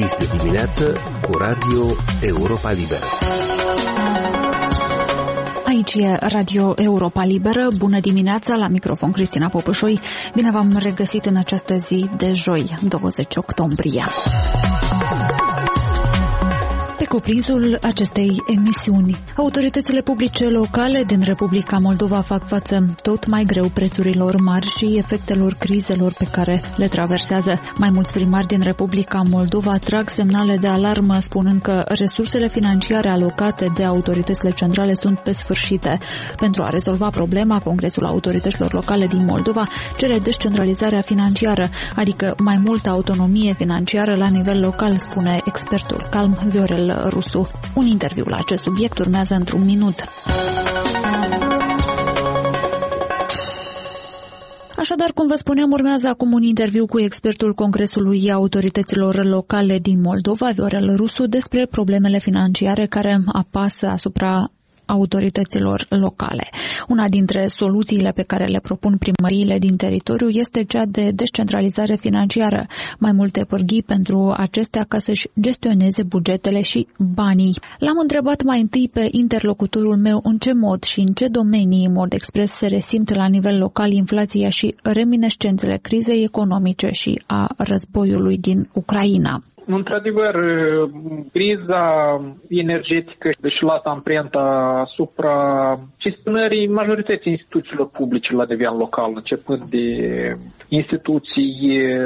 Este dimineață cu Radio Europa Liberă. Aici e Radio Europa Liberă. Bună dimineața, la microfon Cristina Popușoi. Bine v-am regăsit în această zi de joi, 20 octombrie. Pe cuprinsul acestei emisiuni, autoritățile publice locale din Republica Moldova fac față tot mai greu prețurilor mari și efectelor crizelor pe care le traversează. Mai mulți primari din Republica Moldova trag semnale de alarmă, spunând că resursele financiare alocate de autoritățile centrale sunt pe sfârșite. Pentru a rezolva problema, Congresul Autorităților Locale din Moldova cere descentralizarea financiară, adică mai multă autonomie financiară la nivel local, spune expertul Calm Viorel Rusu. Un interviu la acest subiect urmează într-un minut. Așadar, cum vă spuneam, urmează acum un interviu cu expertul Congresului Autorităților Locale din Moldova, Viorel Rusu, despre problemele financiare care apasă asupra autorităților locale. Una dintre soluțiile pe care le propun primăriile din teritoriu este cea de descentralizare financiară, mai multe pârghii pentru acestea ca să-și gestioneze bugetele și banii. L-am întrebat mai întâi pe interlocutorul meu în ce mod și în ce domenii, în mod expres, se resimt la nivel local inflația și reminiscențele crizei economice și a războiului din Ucraina. Într-adevăr, criza energetică își lasă amprenta asupra gestionării majorității instituțiilor publice la nivel local, începând de instituții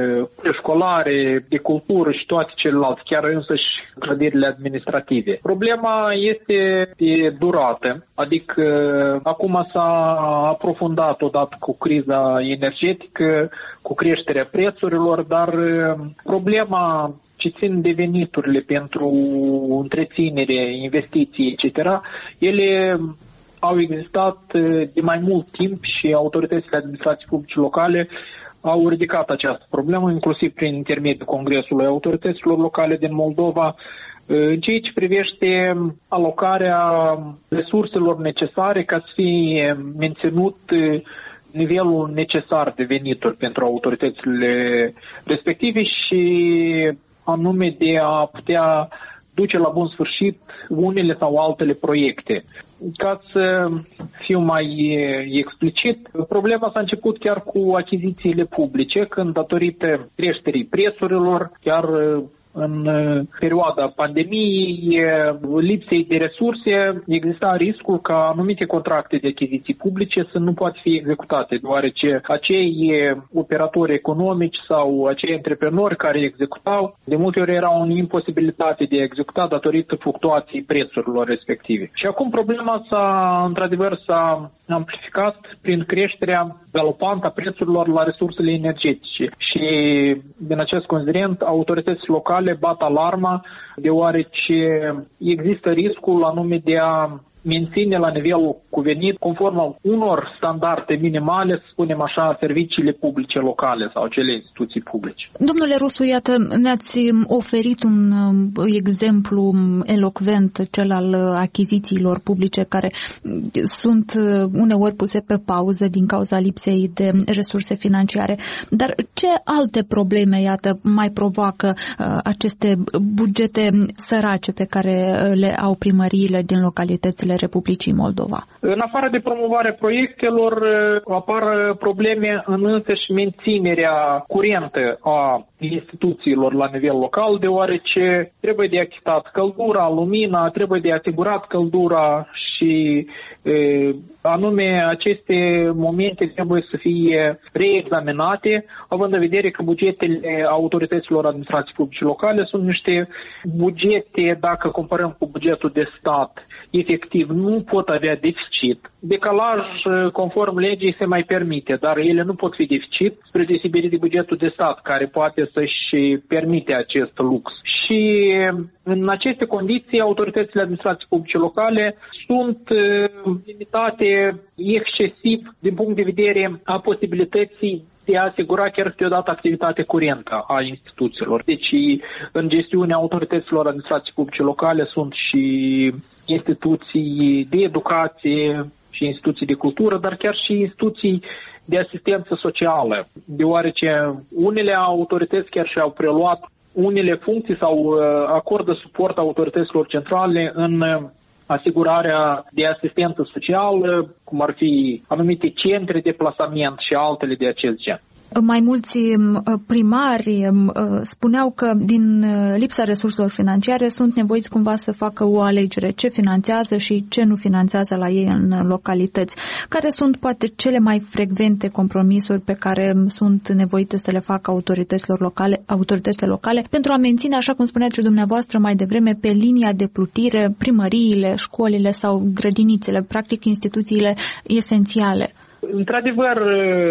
școlare, de cultură și toate celelalte, chiar însăși clădirile administrative. Problema este de durată, adică acum s-a aprofundat odată cu criza energetică, cu creșterea prețurilor, dar problema ce țin de veniturile pentru întreținere, investiții, etc., ele au existat de mai mult timp și autoritățile administrației publice locale au ridicat această problemă, inclusiv prin intermediul Congresului Autorităților Locale din Moldova, în ceea ce privește alocarea resurselor necesare ca să fie menținut nivelul necesar de venituri pentru autoritățile respective și anume de a putea duce la bun sfârșit unele sau altele proiecte. Ca să fiu mai explicit, problema s-a început chiar cu achizițiile publice, când datorită creșterii prețurilor, chiar în perioada pandemiei, lipsei de resurse, exista riscul ca anumite contracte de achiziții publice să nu poată fi executate, deoarece acei operatori economici sau acei antreprenori care executau, de multe ori erau în imposibilitate de a executa datorită fluctuației prețurilor respective. Și acum problema într-adevăr s-a amplificat prin creșterea galopantă a prețurilor la resursele energetice. Și din acest considerent, autoritățile locale bat alarma, deoarece există riscul anume de a menține la nivelul cuvenit, conform unor standarde minimale, să spunem așa, serviciile publice locale sau cele instituții publice. Domnule Rusu, iată, ne-ați oferit un exemplu elocvent, cel al achizițiilor publice, care sunt uneori puse pe pauză din cauza lipsei de resurse financiare. Dar ce alte probleme, iată, mai provoacă aceste bugete sărace pe care le au primăriile din localitățile Republicii Moldova? În afară de promovarea proiectelor, apar probleme în însăși menținerea curentă a instituțiilor la nivel local, deoarece trebuie de achitat căldura, lumina, trebuie de asigurat căldura și anume aceste momente trebuie să fie reexaminate, având în vedere că bugetele autorităților administrației publice locale sunt niște bugete, dacă comparăm cu bugetul de stat, efectiv nu pot avea deficit. Decalaj conform legii se mai permite, dar ele nu pot fi deficit spre deosebire de bugetul de stat, care poate să-și permite acest lux. Și în aceste condiții, autoritățile administrației publice locale sunt limitate excesiv din punct de vedere a posibilității de a asigura chiar câteodată activitate curentă a instituțiilor. Deci, în gestiunea autorităților administrației publice locale sunt și instituții de educație și instituții de cultură, dar chiar și instituții de asistență socială, deoarece unele autorități chiar și-au preluat unele funcții sau acordă suport autorităților centrale în asigurarea de asistență socială, cum ar fi anumite centre de plasament și altele de acest gen. Mai mulți primari spuneau că din lipsa resurselor financiare sunt nevoiți cumva să facă o alegere, ce finanțează și ce nu finanțează la ei în localități. Care sunt poate cele mai frecvente compromisuri pe care sunt nevoite să le facă autoritățile locale pentru a menține, așa cum spuneați și dumneavoastră mai devreme, pe linia de plutire primăriile, școlile sau grădinițele, practic instituțiile esențiale? Într-adevăr,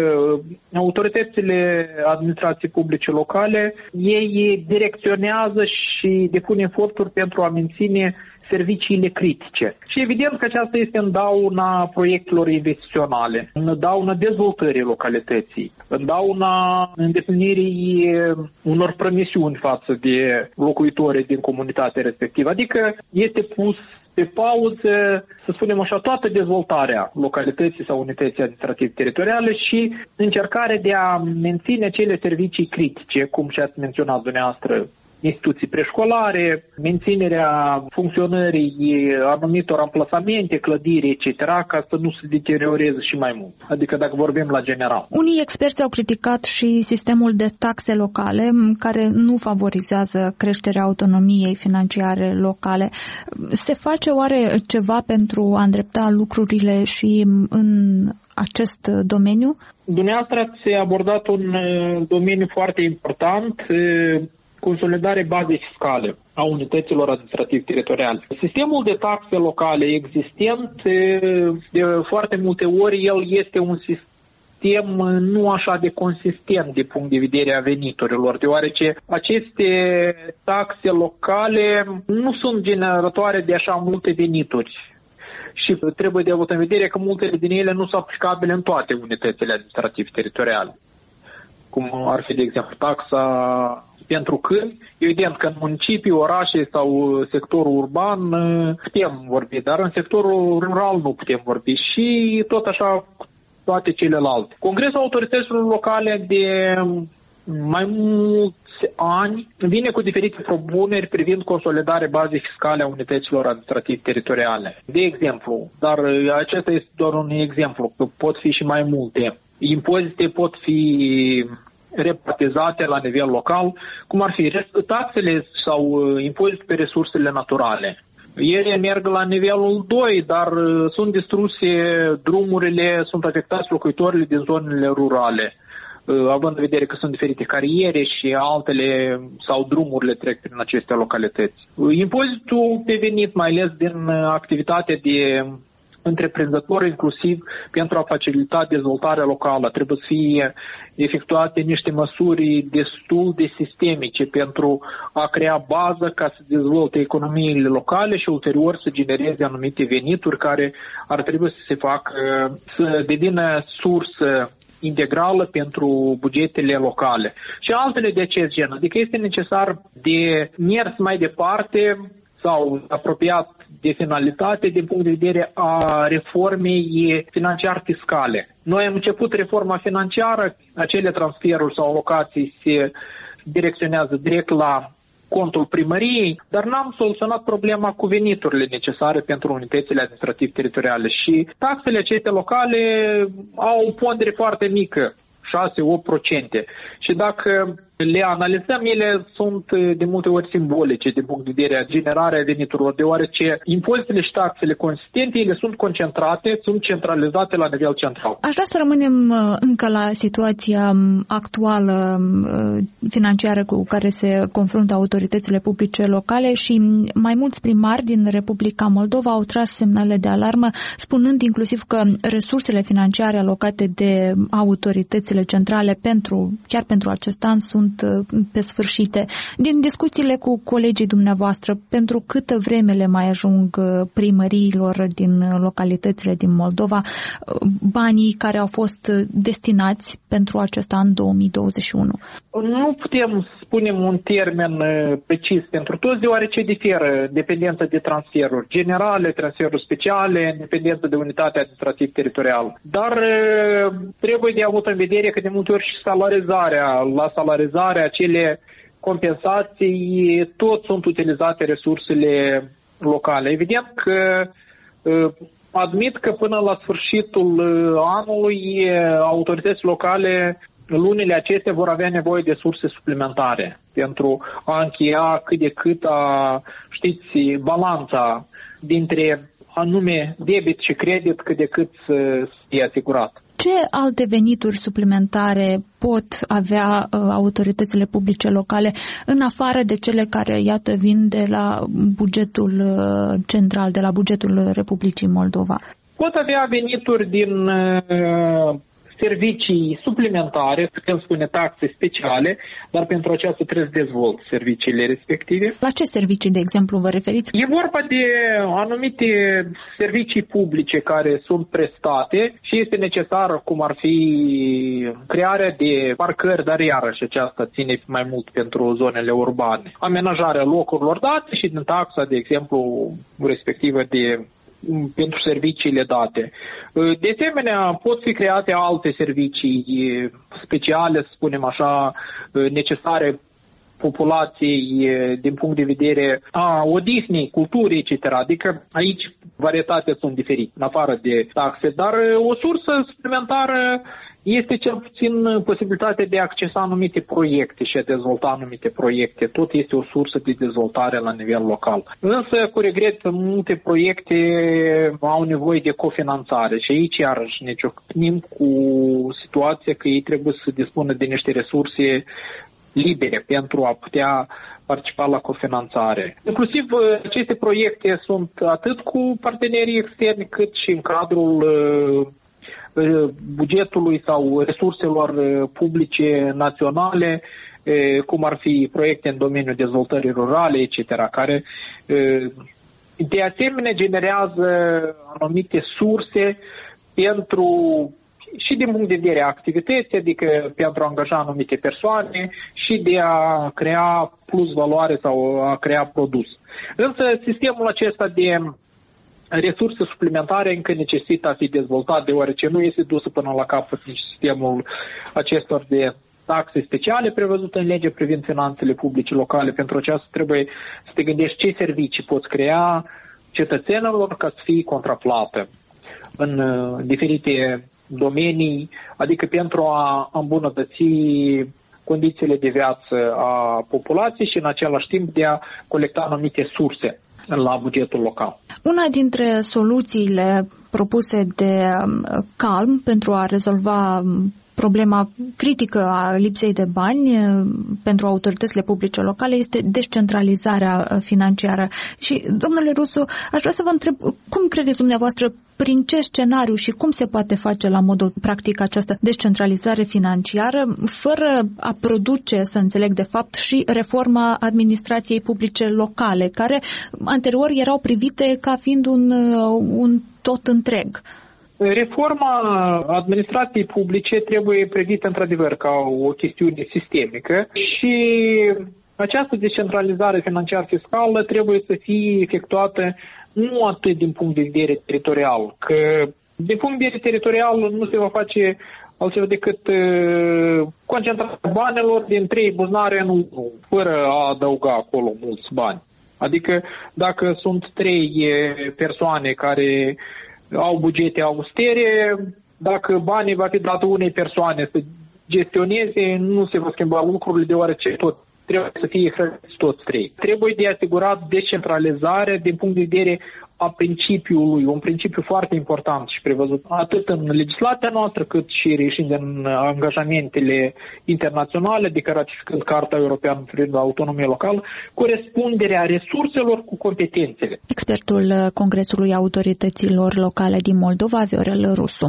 autoritățile administrației publice locale, ei direcționează și depun eforturi pentru a menține serviciile critice. Și evident că aceasta este în dauna proiectelor investiționale, în dauna dezvoltării localității, în dauna îndeplinirii unor promisiuni față de locuitorii din comunitatea respectivă. Adică este pus pe pauză, să spunem așa, toată dezvoltarea localității sau unității administrative teritoriale și încercarea de a menține cele servicii critice, cum și ați menționat dumneavoastră, instituții preșcolare, menținerea funcționării anumitor amplasamente, clădiri, etc., ca să nu se deterioreze și mai mult. Adică dacă vorbim la general. Unii experți au criticat și sistemul de taxe locale, care nu favorizează creșterea autonomiei financiare locale. Se face oare ceva pentru a îndrepta lucrurile și în acest domeniu? Dumneavoastră ați abordat un domeniu foarte important, consolidare bazei fiscale a unităților administrativ-teritoriale. Sistemul de taxe locale existent, de foarte multe ori, el este un sistem nu așa de consistent din punct de vedere a veniturilor, deoarece aceste taxe locale nu sunt generatoare de așa multe venituri. Și trebuie de avut în vedere că multele din ele nu sunt aplicabile în toate unitățile administrativ-teritoriale. Cum ar fi, de exemplu, taxa pentru câini. Evident că în municipii, orașe sau sectorul urban putem vorbi, dar în sectorul rural nu putem vorbi și tot așa toate celelalte. Congresul autorităților locale de mai mulți ani vine cu diferite propuneri privind consolidarea bazei fiscale a unităților administrativ-teritoriale. De exemplu, dar acesta este doar un exemplu, că pot fi și mai multe. Impozite pot fi repartizate la nivel local, cum ar fi taxele sau impozite pe resursele naturale. Ele merg la nivelul 2, dar sunt distruse drumurile, sunt afectați locuitorii din zonele rurale, având în vedere că sunt diferite cariere și altele sau drumurile trec prin aceste localități. Impozitul pe venit, mai ales din activitatea de întreprinzător, inclusiv pentru a facilita dezvoltarea locală. Trebuie să fie efectuate niște măsuri destul de sistemice pentru a crea bază ca să dezvolte economiile locale și ulterior să genereze anumite venituri care ar trebui să se facă, să devină sursă integrală pentru bugetele locale. Și altele de acest gen. Adică este necesar de mers mai departe sau apropiat de finalitate din punct de vedere a reformei financiar-fiscale. Noi am început reforma financiară, acele transferuri sau alocații se direcționează direct la contul primăriei, dar n-am soluționat problema cu veniturile necesare pentru unitățile administrativ-teritoriale și taxele acestea locale au o pondere foarte mică, 6-8%. Și dacă le analizăm, ele sunt de multe ori simbolice din punct de vedere a generarea veniturilor, deoarece impozitele și taxele consistente, ele sunt concentrate, sunt centralizate la nivel central. Aș vrea să rămânem încă la situația actuală financiară cu care se confruntă autoritățile publice locale și mai mulți primari din Republica Moldova au tras semnale de alarmă, spunând inclusiv că resursele financiare alocate de autoritățile centrale chiar pentru acest an sunt pe sfârșite. Din discuțiile cu colegii dumneavoastră, pentru câtă vreme le mai ajung primăriilor din localitățile din Moldova banii care au fost destinați pentru acest an 2021? Nu putem spune un termen precis pentru toți, deoarece diferă dependență de transferuri generale, transferuri speciale, dependență de unitate administrativ-teritorială. Dar trebuie de avut în vedere că de multe ori și salarizarea, acele compensații, tot sunt utilizate resursele locale. Evident că admit că până la sfârșitul anului autoritățile locale, lunile acestea vor avea nevoie de surse suplimentare pentru a încheia cât de cât balanța dintre anume debit și credit cât de cât să fie asigurat. Ce alte venituri suplimentare pot avea autoritățile publice locale în afară de cele care, iată, vin de la bugetul central, de la bugetul Republicii Moldova? Pot avea venituri din servicii suplimentare, putem spune taxe speciale, dar pentru aceasta trebuie să dezvolt serviciile respective. La ce servicii, de exemplu, vă referiți? E vorba de anumite servicii publice care sunt prestate și este necesar, cum ar fi crearea de parcări, dar iarăși aceasta ține mai mult pentru zonele urbane. Amenajarea locurilor date și din taxa, de exemplu, respectivă pentru serviciile date. De asemenea, pot fi create alte servicii speciale, să spunem așa, necesare populației din punct de vedere a odihnii, culturii, etc. Adică aici varietatea sunt diferite, în afară de taxe, dar o sursă suplimentară este cel puțin posibilitatea de a accesa anumite proiecte și a dezvolta anumite proiecte. Tot este o sursă de dezvoltare la nivel local. Însă, cu regret, multe proiecte au nevoie de cofinanțare și aici iarăși ne ciocnim cu situația că ei trebuie să dispună de niște resurse libere pentru a putea participa la cofinanțare. Inclusiv aceste proiecte sunt atât cu partenerii externi cât și în cadrul bugetului sau resurselor publice naționale, cum ar fi proiecte în domeniul dezvoltării rurale, etc., care de asemenea generează anumite surse și din punct de vedere a activității, adică pentru a angaja anumite persoane și de a crea plus valoare sau a crea produs. Însă sistemul acesta de resurse suplimentare încă necesită a fi dezvoltat, deoarece nu este dusă până la capăt nici sistemul acestor de taxe speciale prevăzute în lege privind finanțele publice locale. Pentru aceasta trebuie să te gândești ce servicii poți crea cetățenilor ca să fie contraplată în diferite domenii, adică pentru a îmbunătăți condițiile de viață a populației și în același timp de a colecta anumite surse la bugetul local. Una dintre soluțiile propuse de Calm pentru a rezolva problema critică a lipsei de bani pentru autoritățile publice locale este descentralizarea financiară. Și, domnule Rusu, aș vrea să vă întreb, cum credeți dumneavoastră, prin ce scenariu și cum se poate face la modul practic această descentralizare financiară, fără a produce, să înțeleg de fapt, și reforma administrației publice locale, care anterior erau privite ca fiind un tot întreg? Reforma administrației publice trebuie privită într-adevăr ca o chestiune sistemică și această descentralizare financiar-fiscală trebuie să fie efectuată nu atât din punct de vedere teritorial, că din punct de vedere teritorial nu se va face altceva decât concentrarea banilor din 3 buzunare în 1, fără a adăuga acolo mulți bani. Adică dacă sunt 3 persoane care au bugete austere, dacă banii va fi dat unei persoane să gestioneze, nu se va schimba lucrurile, deoarece tot trebuie să fie hrăniți toți 3. Trebuie de asigurat descentralizarea din punct de vedere a principiului, un principiu foarte important și prevăzut atât în legislația noastră, cât și reieșind din angajamentele internaționale, adică ratificând Carta Europeană privind autonomie locală, corespunderea resurselor cu competențele. Expertul Congresului Autorităților Locale din Moldova, Viorel Rusu.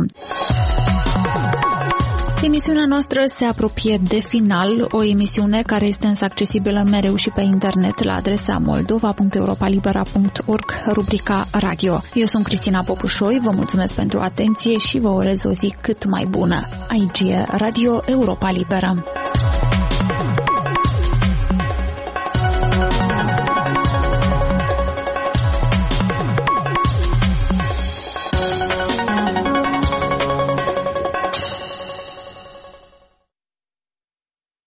Emisiunea noastră se apropie de final, o emisiune care este însă accesibilă mereu și pe internet la adresa moldova.europalibera.org, rubrica radio. Eu sunt Cristina Popușoi, vă mulțumesc pentru atenție și vă urez o zi cât mai bună. Aici e Radio Europa Liberă.